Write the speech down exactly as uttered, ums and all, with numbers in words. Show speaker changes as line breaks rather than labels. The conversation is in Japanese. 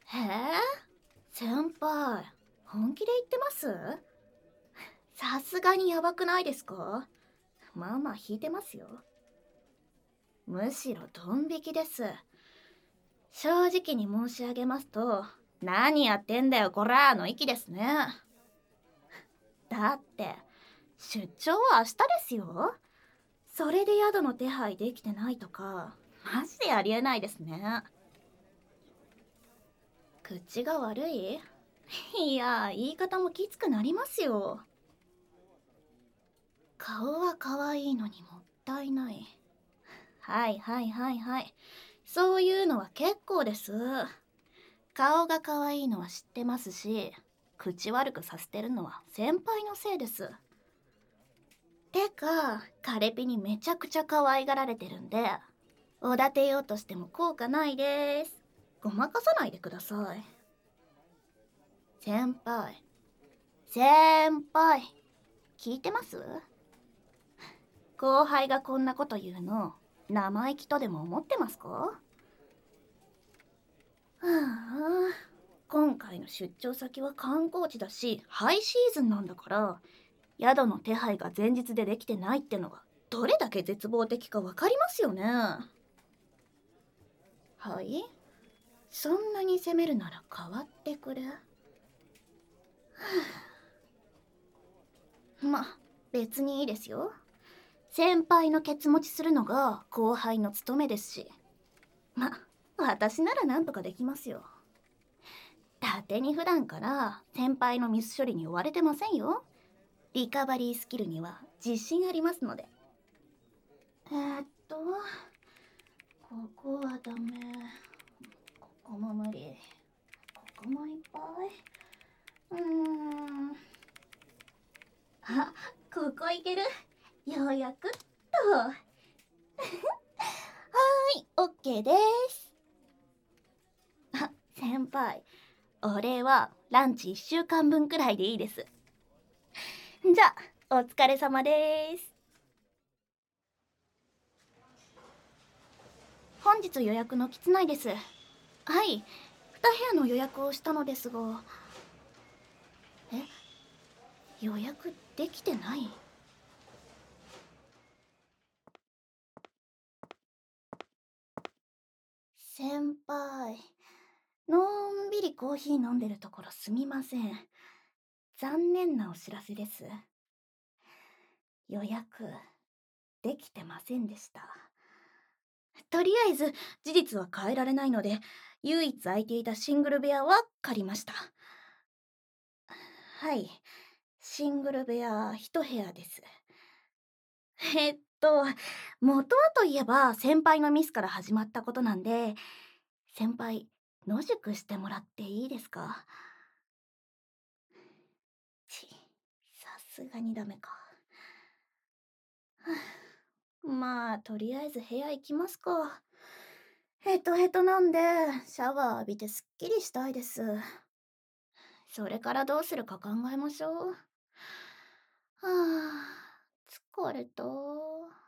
へえ、先輩、本気で言ってます？さすがにやばくないですか？まあまあ引いてますよ。むしろドン引きです。正直に申し上げますと、何やってんだよこらーの域ですね。だって、出張は明日ですよ。それで宿の手配できてないとか、マジでありえないですね。口が悪い？いや、言い方もきつくなりますよ。顔は可愛いのにもったいない。はいはいはいはい。そういうのは結構です。顔が可愛いのは知ってますし、口悪くさせてるのは先輩のせいです。てか、カレピにめちゃくちゃ可愛がられてるんで、おだてようとしても効果ないです。ごまかさないでください。先輩、先輩、聞いてます？後輩がこんなこと言うの、生意気とでも思ってますか？はあ、今回の出張先は観光地だし、ハイシーズンなんだから、宿の手配が前日でできてないってのが、どれだけ絶望的かわかりますよね。はい？そんなに責めるなら変わってくれ。ま、別にいいですよ。先輩のケツ持ちするのが後輩の務めですし。ま、私ならなんとかできますよ。だてに普段から先輩のミス処理に追われてませんよ。リカバリースキルには自信ありますので。えー、っと、ここはダメ。ここも無理。ここもいっぱい。うーん。あ、ここいける。ようやくっと。はーい、オッケーです。あ、先輩、お礼はランチいっしゅうかんぶんくらいでいいです。じゃあ、お疲れ様です。本日予約のキツナイです。はい、に部屋の予約をしたのですが。え、予約できてない？先輩、のんびりコーヒー飲んでるところすみません。残念なお知らせです。予約できてませんでした。とりあえず事実は変えられないので、唯一空いていたシングル部屋は借りました。はい、シングル部屋一部屋です。えっと、元はといえば先輩のミスから始まったことなんで、先輩、野宿してもらっていいですか？ち、さすがにダメか。はあ、まあ、とりあえず部屋行きますか。ヘトヘトなんで、シャワー浴びてすっきりしたいです。それからどうするか考えましょう。はあ、疲れた。